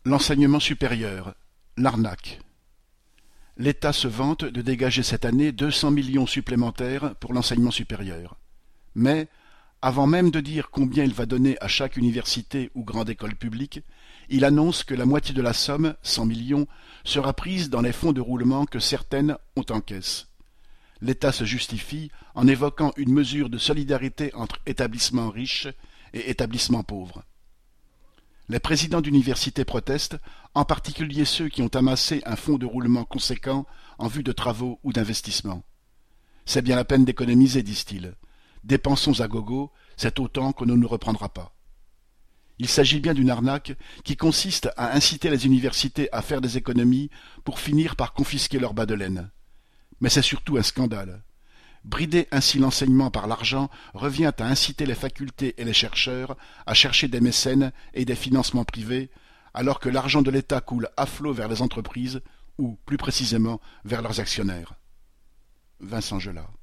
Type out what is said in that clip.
L'enseignement supérieur, l'arnaque. L'État se vante de dégager cette année 200 millions supplémentaires pour l'enseignement supérieur. Mais, avant même de dire combien il va donner à chaque université ou grande école publique, il annonce que la moitié de la somme, 100 millions, sera prise dans les fonds de roulement que certaines ont en caisse. L'État se justifie en évoquant une mesure de solidarité entre établissements riches et établissements pauvres. Les présidents d'universités protestent, en particulier ceux qui ont amassé un fonds de roulement conséquent en vue de travaux ou d'investissements. C'est bien la peine d'économiser, disent-ils. Dépensons à gogo, c'est autant qu'on ne nous reprendra pas. Il s'agit bien d'une arnaque qui consiste à inciter les universités à faire des économies pour finir par confisquer leurs bas de laine. Mais c'est surtout un scandale. Brider ainsi l'enseignement par l'argent revient à inciter les facultés et les chercheurs à chercher des mécènes et des financements privés, alors que l'argent de l'État coule à flot vers les entreprises, ou plus précisément vers leurs actionnaires. Vincent Gelat.